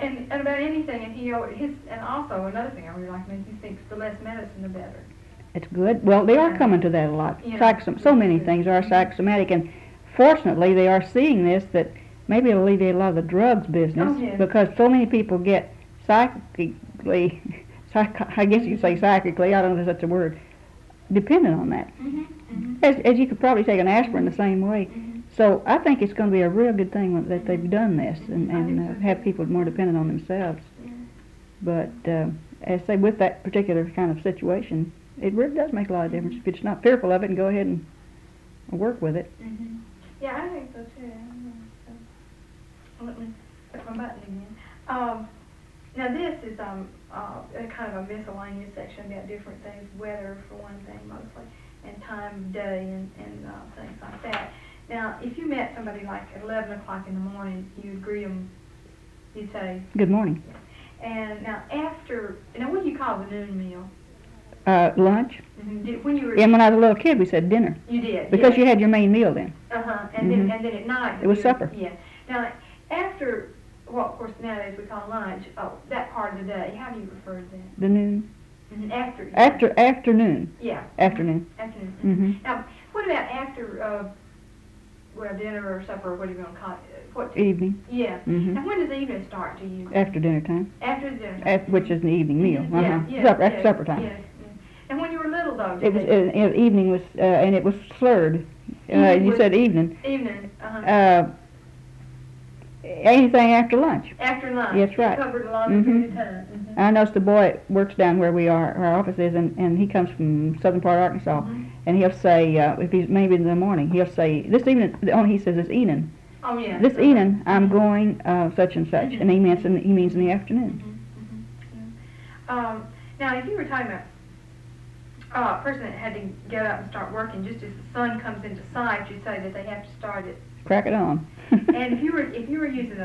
and about anything, and and also another thing I really like him, he thinks the less medicine, the better. It's good. Well, they are coming to that a lot. So many things are psychosomatic, and fortunately they are seeing this, that maybe it'll alleviate a lot of the drugs business, because so many people get psychically, I guess you could say psychically, I don't know if that's a word, dependent on that. As you could probably take an aspirin the same way. So I think it's going to be a real good thing that they've done this and have people more dependent on themselves. But as I say, with that particular kind of situation, it really does make a lot of difference if you're just not fearful of it and go ahead and work with it. Yeah, I think so too. Let me put my button again. Now this is a kind of a miscellaneous section about different things, weather for one thing mostly, and time of day and things like that. Now, if you met somebody like at 11 o'clock in the morning, you'd greet them, you'd say, good morning. And now what do you call the noon meal? Lunch. When you were and when I was a little kid, we said dinner. You did. Because you had your main meal then. And then at night. It was supper. Yeah. Now, after, well, of course, nowadays we call lunch, that part of the day, how do you refer to that? The noon. Afternoon. Yeah. Afternoon. Now, what about after, dinner or supper, or what do you want to call it? Evening. Yeah. Now, when does evening start to you? After dinner time. After the dinner time. Which is an evening meal. After supper time. Yes. And when you were little, though? Evening was, and it was slurred. You said evening. Evening. Anything after lunch. After lunch. That's right. Covered a lot of time. I noticed the boy works down where our office is, and he comes from southern part of Arkansas, and he'll say, if he's maybe in the morning, he'll say, this evening, he says it's evening. Oh, yeah. This evening, I'm going such and such, and he means in the afternoon. Now, if you were talking about a person that had to get up and start working, just as the sun comes into sight, you'd say that they have to start it. Crack it on. And if you were using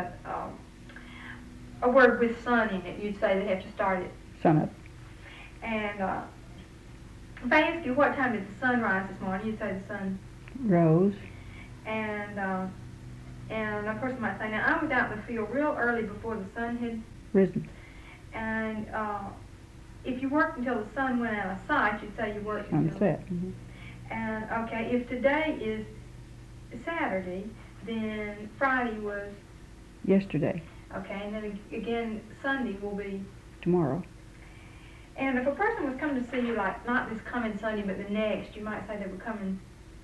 a word with sun in it, you'd say they have to start it. Sun up. And if I ask you what time did the sun rise this morning, you'd say the sun rose. And a person might say, now I was out in the field real early before the sun had risen. And if you worked until the sun went out of sight, you'd say you worked until sunset. And okay, if today is Saturday, then Friday was yesterday. Okay, and then again Sunday will be tomorrow. And if a person was coming to see you, like not this coming Sunday but the next, you might say they were coming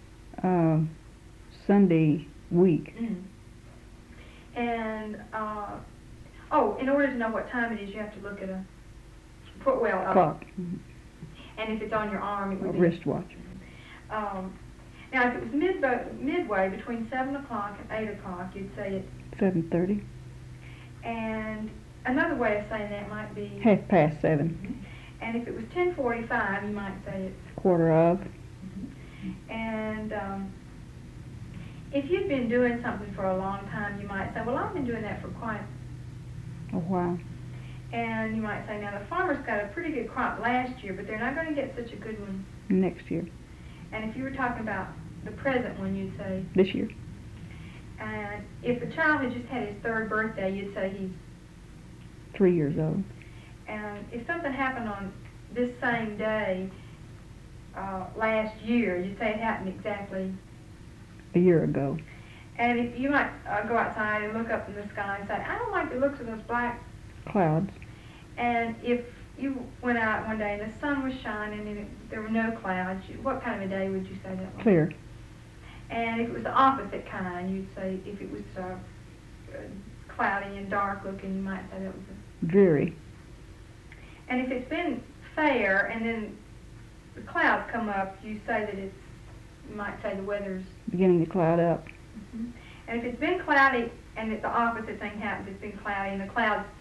Sunday week. And in order to know what time it is, you have to look at a clock. And if it's on your arm, it would be wristwatch. Now, if it was midway between 7 o'clock and 8 o'clock, you'd say it's 7:30. And another way of saying that might be 7:30. And if it was 10:45, you might say it's 1:15. And if you'd been doing something for a long time, you might say, well, I've been doing that for quite a while. And you might say, now the farmer's got a pretty good crop last year, but they're not going to get such a good one next year. And if you were talking about the present one, you'd say this year. And if a child had just had his 3rd birthday, you'd say he's 3 years old. And if something happened on this same day last year, you'd say it happened exactly a year ago. And if you might go outside and look up in the sky and say, I don't like the looks of those black clouds. And if you went out one day and the sun was shining and there were no clouds, what kind of a day would you say that was? Clear. And if it was the opposite kind, you'd say if it was cloudy and dark looking, you might say that was dreary. And if it's been fair and then the clouds come up, you say that you might say the weather's beginning to cloud up. And if it's been cloudy and the opposite thing happens, it's been cloudy and the clouds